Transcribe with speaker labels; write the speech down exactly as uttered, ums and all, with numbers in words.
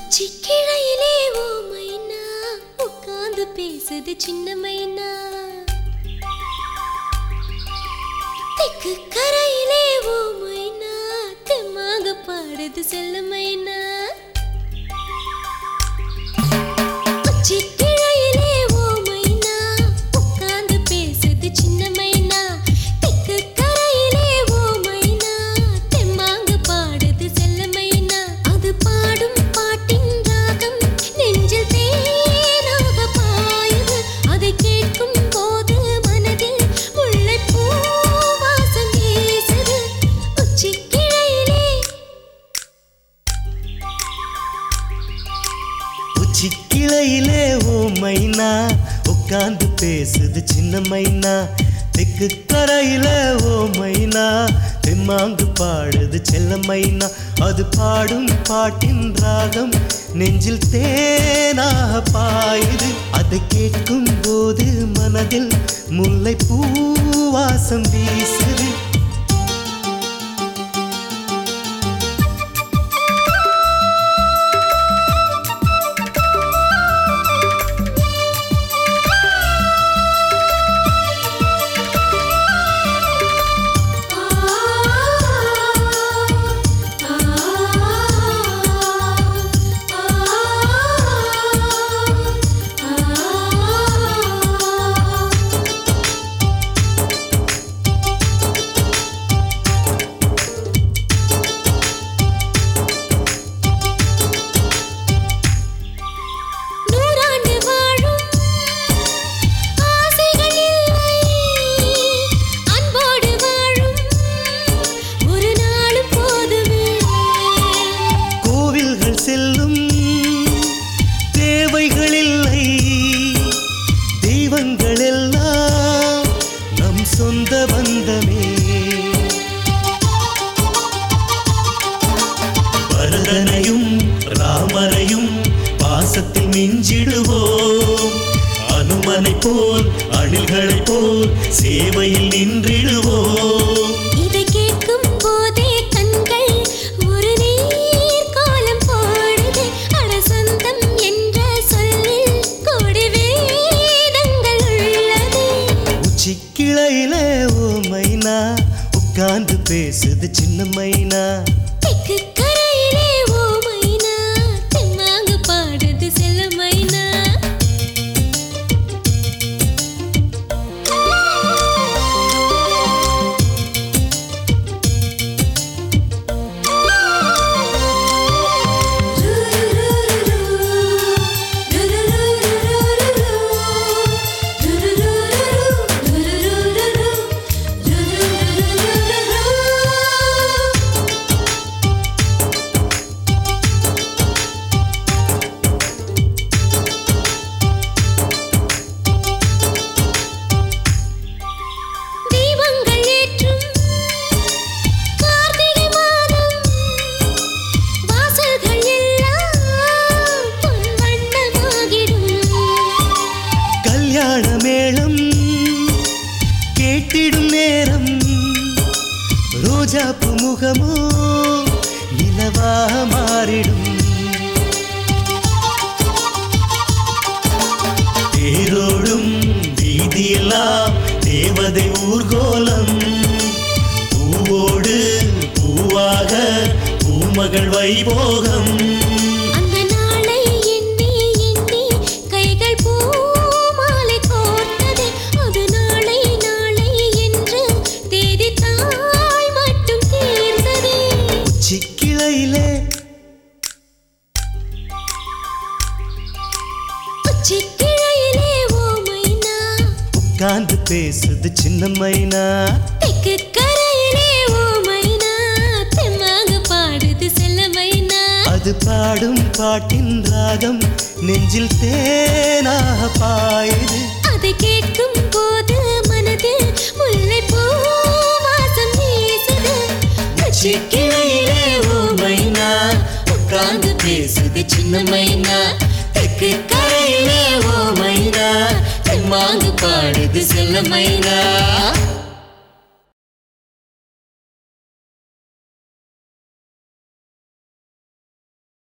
Speaker 1: உச்சிக்கிளையிலே ஓ மைனா உட்கார்ந்து பேசுது சின்ன மைனா. தெக்கு கரையிலே ஓ மைனா தெம்மாக பாடுது செல்ல மைனா. உச்சிக்கிளையிலே ஓ மைனா உட்கார்ந்து பேசுது சின்ன மைனா. தெக்கு கரையிலே ஓ மைனா தெம்மாக பாடுது செல்ல மைனா. அது பாடும் பாட்டின் ராகம் நெஞ்சில் தேனாக பாயுது. அதை கேட்கும் போது மனதில் முல்லைப்பூ வாசம் வீசுது. உச்சிக்கிளையிலே
Speaker 2: உச்சிக்கிளையிலே ஓ மைனா உட்கார்ந்து பேசுது சின்ன மைனா. தெக்கு கரையில ஓ மைனா தெம்மாங்கு பாடுது செல்ல மைனா. அது பாடும் பாட்டின் ராகம் நெஞ்சில் தேனாக பாயுது. அதை கேட்கும் போது மனதில் முல்லை பூவாசம் வீசுது. செல்லும் தேவைகளில்லை, தெய்வங்கள் எல்லாம் நம் சொந்த பந்தமே. பரதனையும் ராமரையும் பாசத்தில் மிஞ்சிடுவோம். அனுமனை போல் அணில்களை போல் சேவையில் நின்றிடுவோம்.
Speaker 1: இதை கேட்கும் போதே கண்கள் ஒரு நீர் கோலம் போடுது. அட சொந்தம் என்ற சொல்லில் கோடி வேதங்கள் உள்ளது.
Speaker 2: உச்சிக்கிளையிலே ஓ மைனா உட்கார்ந்து பேசுது சின்ன மைனா.
Speaker 1: தெக்கு கரையிலே ஓ மைனா தெம்மாக பாடுது செல்ல மைனா.
Speaker 2: மேளம் கேட்டிடும் நேரம் ரோஜாப்பு முகமோ நிலவாக மாறிடும். தேரோடும் வீதியெல்லாம் தேவதை ஊர்கோலம். பூவோடு பூவாக பூமகள் வைபோகம். உச்சிக்கிளையிலே
Speaker 1: உச்சிக்கிளையிலே ஓ மைனா
Speaker 2: உட்கார்ந்து பேசுது சின்ன மைனா.
Speaker 1: தெக்கு கரையிலே ஓ மைனா தெம்மாக பாடுது செல்ல மைனா.
Speaker 2: அது பாடும் பாட்டின் ராகம் நெஞ்சில் தேனாக பாயுது.
Speaker 1: அதை கேட்கும் போது மனதில் முல்லைப்பூ வாசம் வீசுது.
Speaker 2: உச்சிக்கிளையிலே ஓ மைனா உட்கார்ந்து பேசுது சின்ன மைனா. தெக்கு கரையிலே ஓ மைனா தெம்மாங்கு பாடுது செல்ல மைனா.